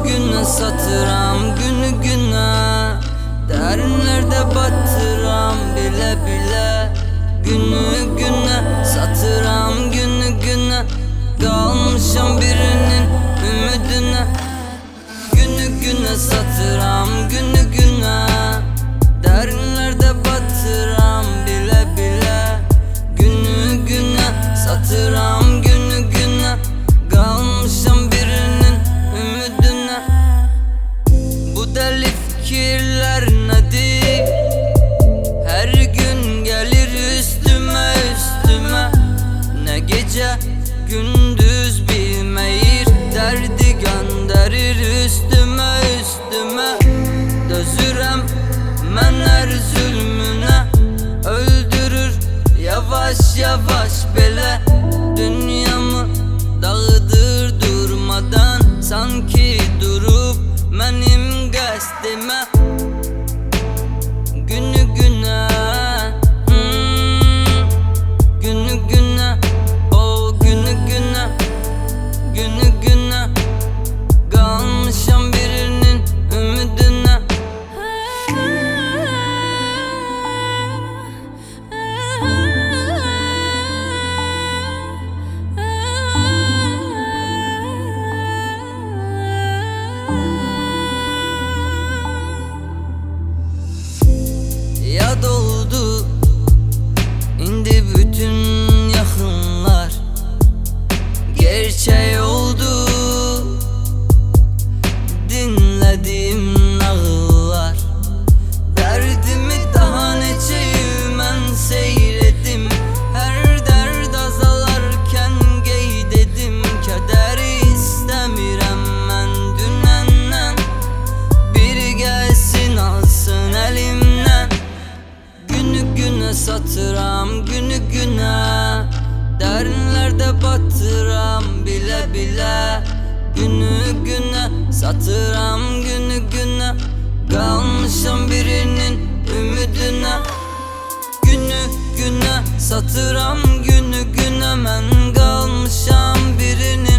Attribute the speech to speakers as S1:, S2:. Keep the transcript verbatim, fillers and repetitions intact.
S1: güne satıram, günü güne derinlerde batıram bile bile. Günü güne satıram, günü güne kalmışam birinin ümidine. Günü güne satıram, günü güne derinlerde batıram bile bile. Günü güne satıram, günü güne kalmışam birinin ümidine. Bu deli fikirler nedir? Her gün gelir üstüme üstüme. Ne gece gündüz bilmeyir, derdi gönderir üstüme üstüme. Dözürem men her zulmüne, öldürür yavaş yavaş bele. Dünyamı dağıdır durmadan, sanki durup benim qəsdimə. Günü güne, hmm, günü güne, o günü güne, günü güne kalmışam birinin ümidine. Yad oldu indi bütün yakınlar, gerçek oldu dinlediğim nağıllar. Derdimi daha neçə il mən seyredim, her derd azalarken qeyd edim. Kədəri istəmirəm mən dünəndən, biri gəlsin alsın əlimdən. Günü güne satıram, günü güne derinlerde batıram bile bile. Günü güne satıram, günü güne kalmışam birinin ümidine. Günü güne satıram, günü güne men kalmışam birinin